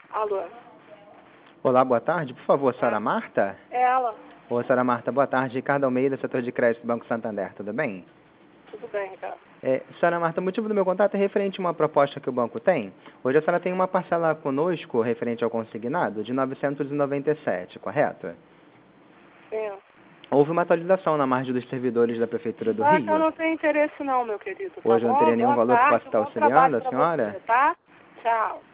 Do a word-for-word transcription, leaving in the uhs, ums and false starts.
Alô? Olá, boa tarde. Por favor, Sra. Marta? É ela. Ô, Sra. Marta, boa tarde. Ricardo Almeida, setor de crédito do Banco Santander. Tudo bem? Tudo bem, Ricardo. É, Sra. Marta, o motivo do meu contato é referente a uma proposta que o banco tem. Hoje a senhora tem uma parcela conosco referente ao consignado de novecentos e noventa e sete, correto? Sim. Houve uma atualização na margem dos servidores da Prefeitura do Só que eu Rio. não tenho interesse não, meu querido, tá Hoje não bom? teria nenhum Boa valor que possa tarde, estar bom trabalho auxiliando a pra senhora? você, tá? Tchau.